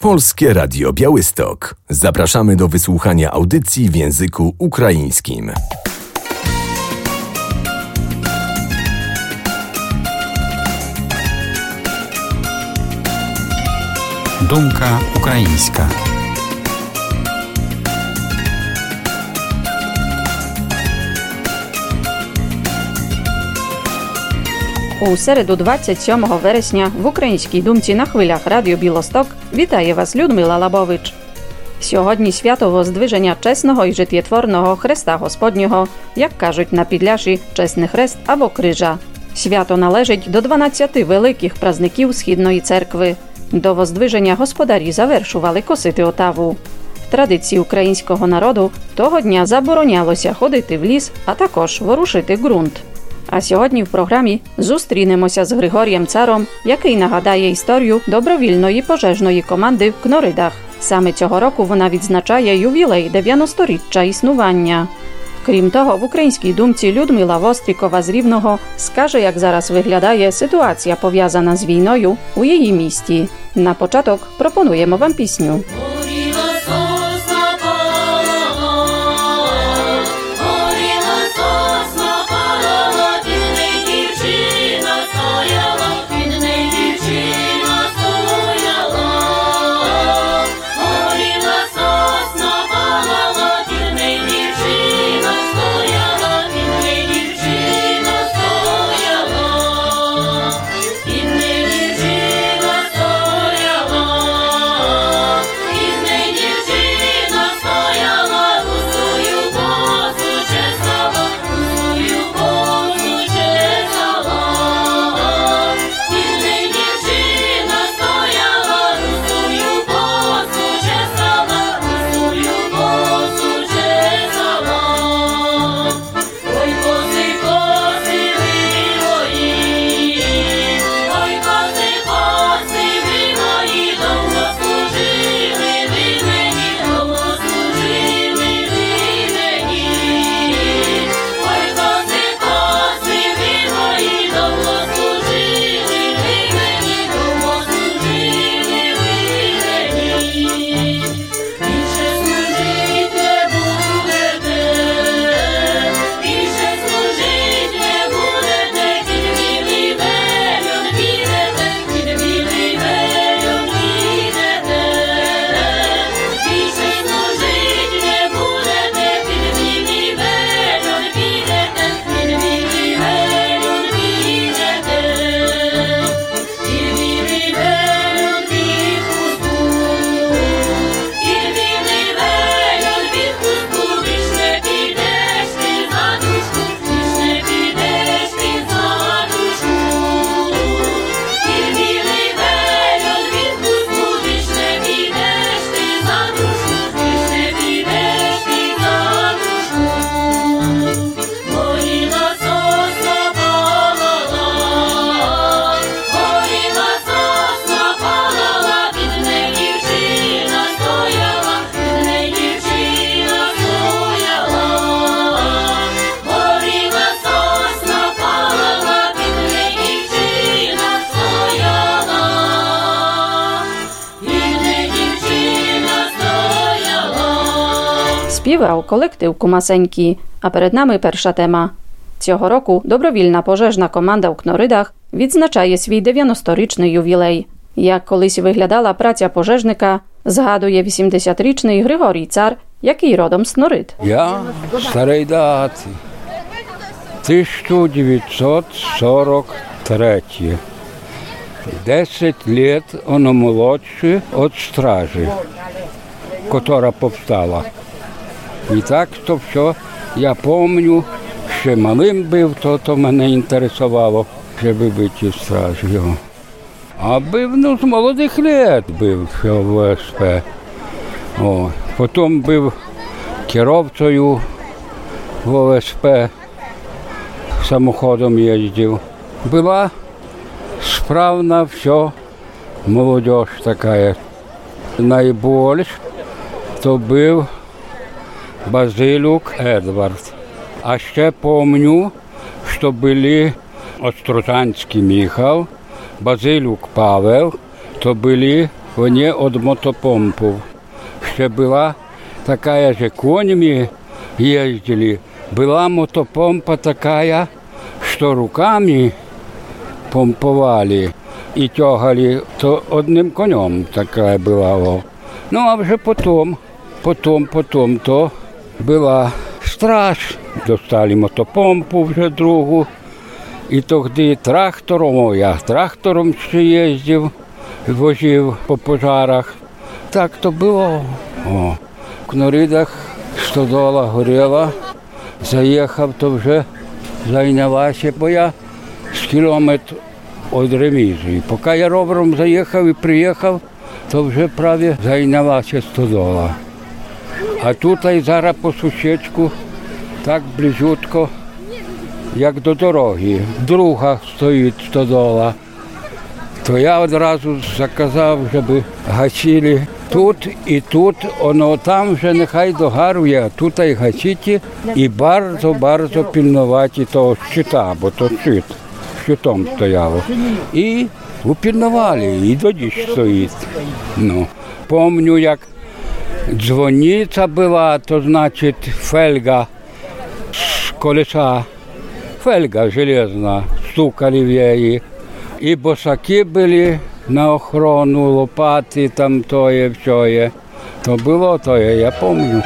Polskie Radio Białystok. Zapraszamy do wysłuchania audycji w języku ukraińskim. Думка українська. У середу 27 вересня в Українській думці на хвилях Радіо Білосток вітає вас Людмила Лабович. Сьогодні свято Воздвиження чесного і життєтворного Хреста Господнього, як кажуть на Підляші, чесний хрест або крижа. Свято належить до 12 великих празників Східної церкви. До Воздвиження господарі завершували косити отаву. В традиції українського народу того дня заборонялося ходити в ліс, а також ворушити ґрунт. А сьогодні в програмі зустрінемося з Григорієм Царом, який нагадає історію добровільної пожежної команди в Кноридах. Саме цього року вона відзначає ювілей 90-річчя існування. Крім того, в Українській думці Людмила Вострікова з Рівного скаже, як зараз виглядає ситуація, пов'язана з війною у її місті. На початок пропонуємо вам пісню. Співав колектив Кумасенькі, а перед нами перша тема. Цього року добровільна пожежна команда у Кноридах відзначає свій 90-річний ювілей. Як колись виглядала праця пожежника, згадує 80-річний Григорій Цар, який родом з Кнорид. Я старий дати. 1943. 10 лет он молодший от стражи, которая повстала. І так, то все, я пам'ятаю, ще малим був, то мене інтересувало, щоб бути в стражі. А був, з молодих лет був ще в ВСП. Потім був керівцею в ОСП, самоходом їздив. Була справна все, молодь така. Найбільше то був Базилюк Едвард. А ще пам'ятаю, що були Острозанський Михал, Базилюк Павел, то були вони від мотопомпів. Ще була така, що конями їздили. Була мотопомпа така, що руками помпували і тягали, то одним конем така була. Ну, а вже потім, то була страж. Достали мотопомпу вже другу. І тоді трактором ще їздив, возив по пожарах. Так то було. В Кноридах стодола горіла, заїхав, то вже зайнялася, бо я з кілометр від ремізії. Поки я ровером заїхав і приїхав, то вже праві зайнялася стодола. А тут і зараз по сусідку, так близько, як до дороги. Друга стоїть стодола. То я одразу заказав, щоб гасили тут і тут, воно там вже нехай догарує, а тут і гасити і bardzo пильнувати того щита, бо то щитом стояло. І упильнували, і тоді стоїть. Помню, як дзвониця була, то значить фельга з колеса, фельга железна, стукали в її. І босаки були на охорону, лопати, там тоє, всьоє. То було тоє, я пам'ятаю.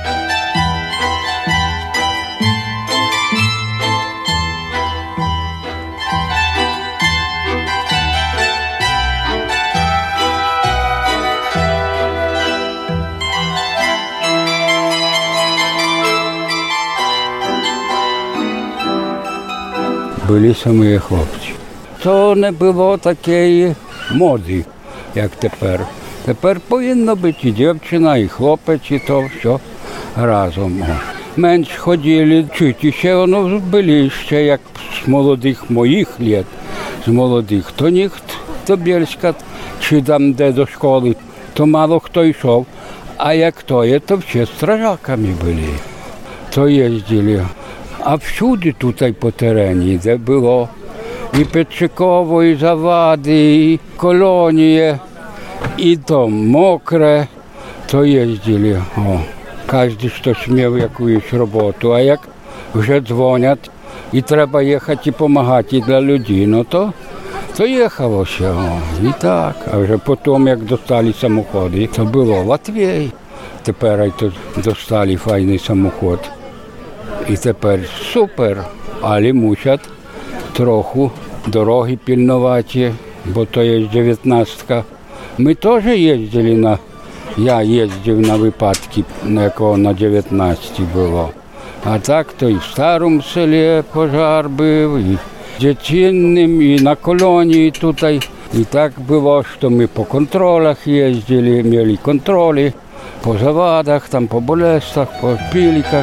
Були самі хлопці. То не було такої моди, як тепер. Тепер повинно бути і дівчина, і хлопець, і то все разом. Менш ходили чути, ще воно були ще, як з молодих моїх літ, то ніхто до Бєльська, чи там де до школи, то мало хто йшов. А як то є, то всі стражаками були, то їздили. А всюди тут по терені, де було і Петчиково, і Завади, і колонії, і то мокре, то їздили. Кожен хтось мав якусь роботу, а як вже дзвонять і треба їхати і допомагати для людей, то їхалося. І так. А вже потім, як достали самоходи, то було Латвій. Тепер достали файний самоход. І тепер супер, але мусять трохи дороги пильнувати, бо то є 19-ка. Ми теж їздили я їздив на випадки, на якого на 19-й було. А так то і в старому селі пожар був, і в Дячинному, і на колонії тут. І так було, що ми по контролях їздили, мали контролі, по завадах, там по Болестах, по Піліках.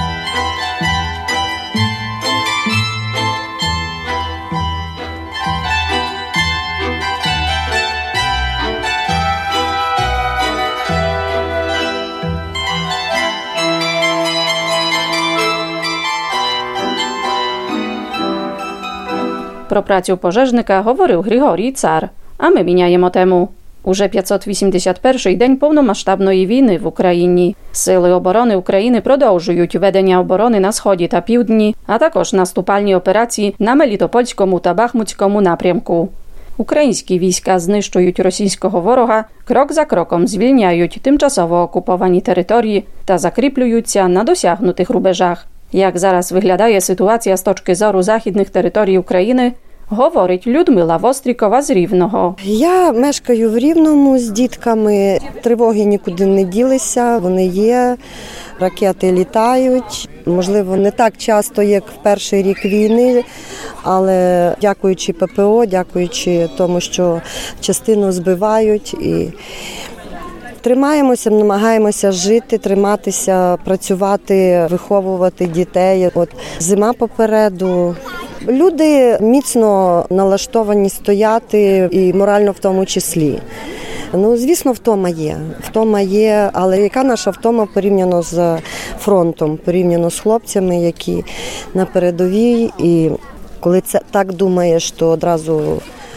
Про працю пожежника говорив Григорій Цар, а ми міняємо тему. Уже 581-й день повномасштабної війни в Україні. Сили оборони України продовжують ведення оборони на Сході та Півдні, а також наступальні операції на Мелітопольському та Бахмутському напрямку. Українські війська знищують російського ворога, крок за кроком звільняють тимчасово окуповані території та закріплюються на досягнутих рубежах. Як зараз виглядає ситуація з точки зору західних територій України, говорить Людмила Вострікова з Рівного. Я мешкаю в Рівному з дітками. Тривоги нікуди не ділися, вони є, ракети літають. Можливо, не так часто, як в перший рік війни, але дякуючи ППО, дякуючи тому, що частину збивають і тримаємося, намагаємося жити, триматися, працювати, виховувати дітей. От зима попереду. Люди міцно налаштовані стояти і морально в тому числі. Звісно, втома є, але яка наша втома порівняно з фронтом, порівняно з хлопцями, які на передовій, і коли це так думаєш, то одразу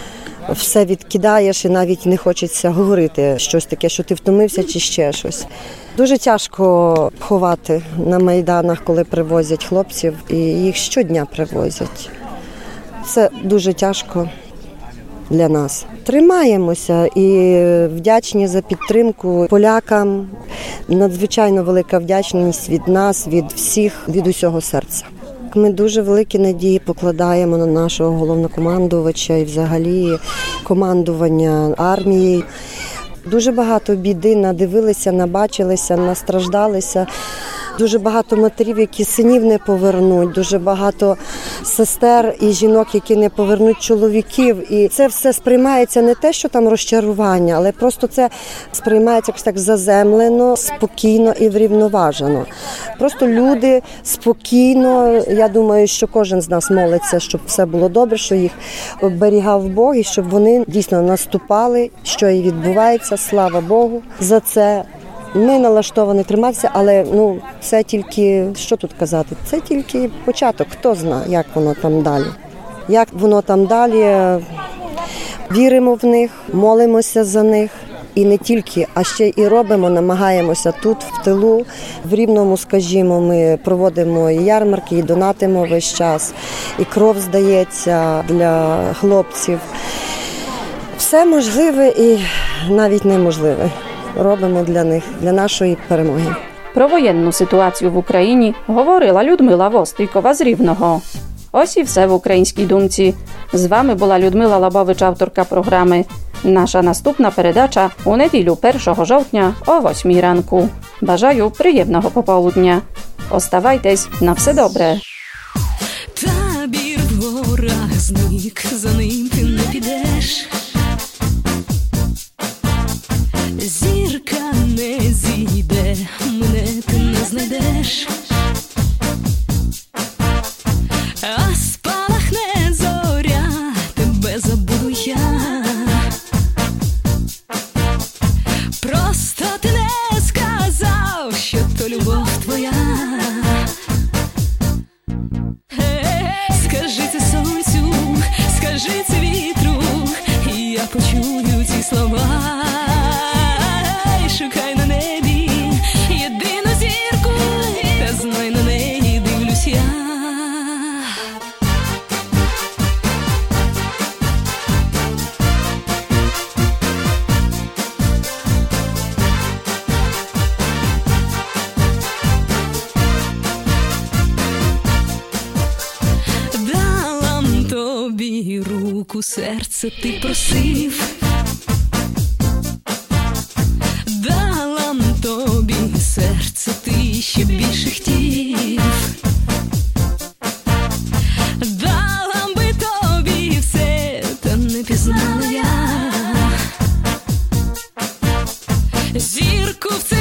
все відкидаєш і навіть не хочеться говорити щось таке, що ти втомився чи ще щось. Дуже тяжко ховати на майданах, коли привозять хлопців, і їх щодня привозять. Це дуже тяжко для нас. Тримаємося і вдячні за підтримку полякам. Надзвичайно велика вдячність від нас, від всіх, від усього серця. Ми дуже великі надії покладаємо на нашого головнокомандувача і взагалі командування армії. Дуже багато біди надивилися, набачилися, настраждалися. Дуже багато матерів, які синів не повернуть, дуже багато сестер і жінок, які не повернуть чоловіків. І це все сприймається не те, що там розчарування, але просто це сприймається якось так заземлено, спокійно і врівноважено. Просто люди спокійно, я думаю, що кожен з нас молиться, щоб все було добре, що їх оберігав Бог і щоб вони дійсно наступали, що і відбувається, слава Богу за це. Ми налаштовані триматися, але це тільки, що тут казати, це тільки початок. Хто знає, як воно там далі. Як воно там далі, віримо в них, молимося за них. І не тільки, а ще і робимо, намагаємося тут, в тилу. В Рівному, скажімо, ми проводимо і ярмарки, і донатимо весь час, і кров здається для хлопців. Все можливе і навіть неможливе. Робимо для них, для нашої перемоги. Про воєнну ситуацію в Україні говорила Людмила Востійкова з Рівного. Ось і все в «Українській думці». З вами була Людмила Лабович, авторка програми. Наша наступна передача у неділю 1 жовтня о 8 ранку. Бажаю приємного пополудня. Оставайтесь, на все добре. Табір в горах зник, за ним ти не підеш. Зірка не зійде, мене ти не знайдеш. А спалахне зоря, тебе забуду я. Просто ти не сказав, що то любов твоя. Скажи це сонцю, скажи це вітру, і я почую ці слова. Шукай на небі єдину зірку, та знай, на неї дивлюсь я. Дала тобі руку, серце ти просив. Тобі серце ти ще більше хотів. Дала би тобі все, та не пізнала я. Зірку в це